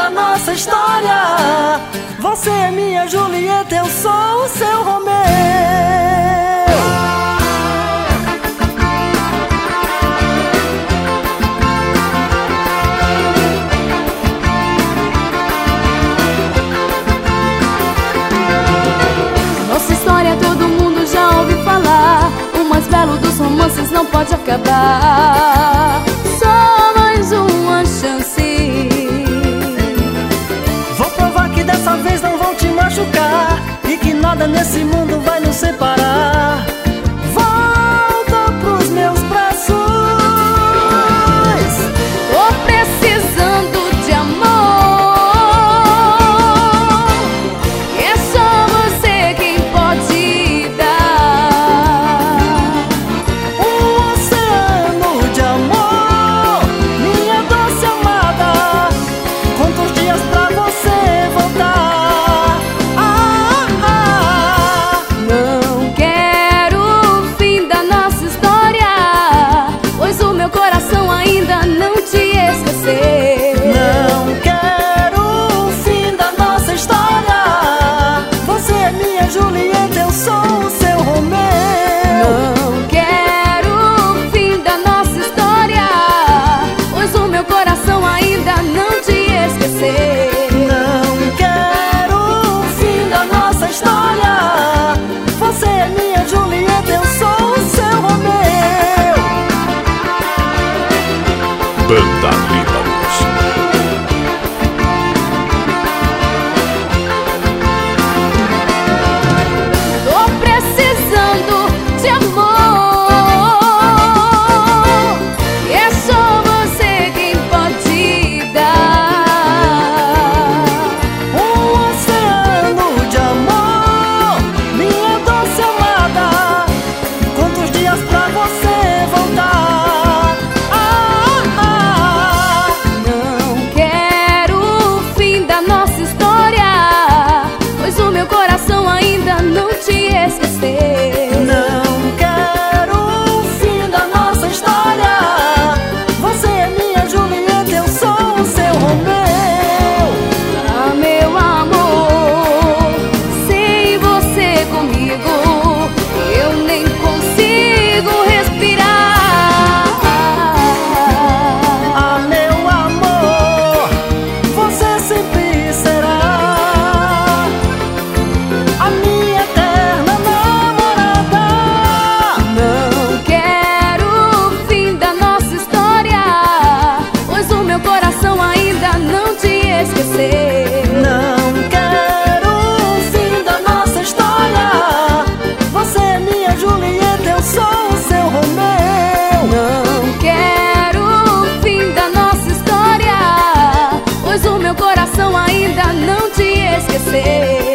da nossa história. Você é minha Julieta, eu sou o seu Romeu. Nossa história todo mundo já ouviu falar. O mais belo dos romances não pode acabar. Só mais uma chance. Vou provar que dessa vez não vão te machucar e que nada nesse mundo vai nos separar. Volta pros meus braços. Tô precisando de amor. É só você quem pode dar. Um oceano de amor, minha doce amada. Quantos dias pra você voltar? Não quero o fim da nossa história, pois o meu coração ainda não te esqueceu. Não quero o fim da nossa história. Você é minha Julieta, eu sou o seu Romeu. Não quero o fim da nossa história, pois o meu coração ainda não te esqueceu. Não quero o fim da nossa história. Você é minha Julieta, eu sou o seu Romeu. Banda Líbanos. Tô precisando de amor, e é só você quem pode dar. Um oceano de amor, minha doce amada. Quantos dias pra você voltar? Não quero o fim da nossa história, pois o meu coração ainda não te esqueceu. Não quero o fim da nossa história. Você é minha Julieta, eu sou o seu Romeu. Ah, meu amor, sem você comigo eu nem consigo respirar. Ah, meu amor, você sempre será a minha eterna namorada. Não quero o fim da nossa história, pois o meu coração ainda não te esqueceu. Não quero o fim da nossa história. Você é minha Julieta, eu sou o seu Romeu. Não quero o fim da nossa história, pois o meu coração ainda não te esqueceu.